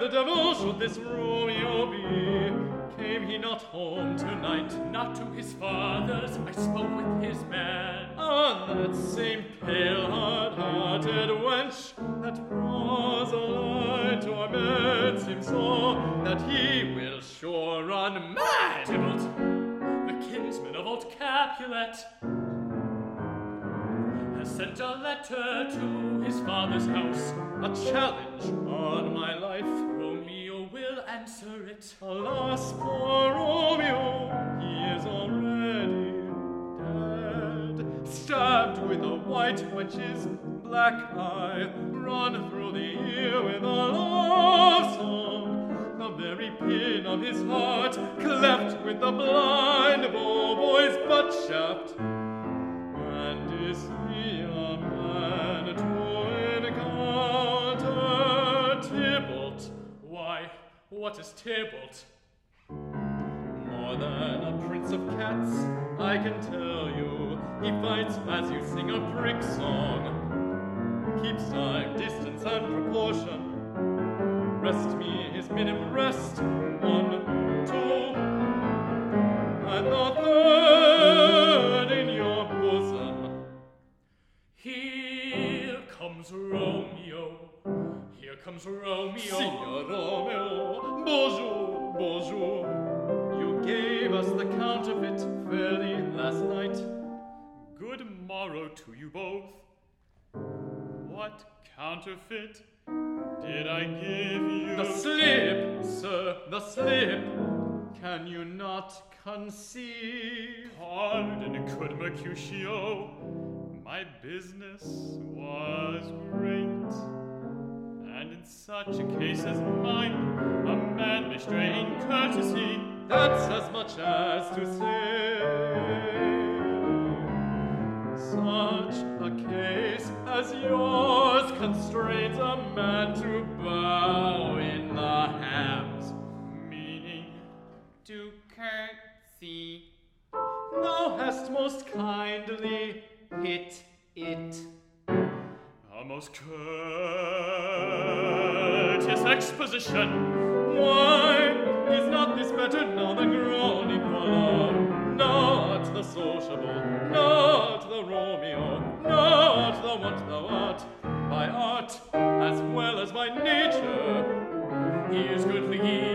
devil should this Romeo be? Came he not home tonight? Not to his father's, I spoke with his man. Ah, that same pale, hard-hearted wench that Rosaline torments him so that he will sure run mad. Tybalt, the kinsman of old Capulet, has sent a letter to his father's house, a challenge on my life. Romeo will answer it. Alas, poor Romeo, he is already dead, stabbed with a white wench's black eye, run through the ear with a love song, the very pin of his heart cleft with the blind boy's butt shaft. And is he a man to encounter Tybalt? Why, what is Tybalt? More than a prince of cats, I can tell you. He fights as you sing a brick song, keeps time, distance, and proportion. Rest me his minim rest, 1, 2, and the third in your bosom. Here comes Romeo. Here comes Romeo. Signor Romeo, bonjour, bonjour. You gave us the counterfeit fairly last night. Good morrow to you both. What counterfeit did I give you? The slip, sir, the slip. Can you not conceive? Pardon, good Mercutio. My business was great, and in such a case as mine, a man may stray in courtesy. That's as much as to say, such a case as yours constrains a man to bow in the hams, Meaning, to curtsy. Thou hast most kindly hit it. a most courteous exposition. Why is not this better now than grown equal? Not the sociable, not the Romeo, not the what thou art, by art as well as by nature. He is goodly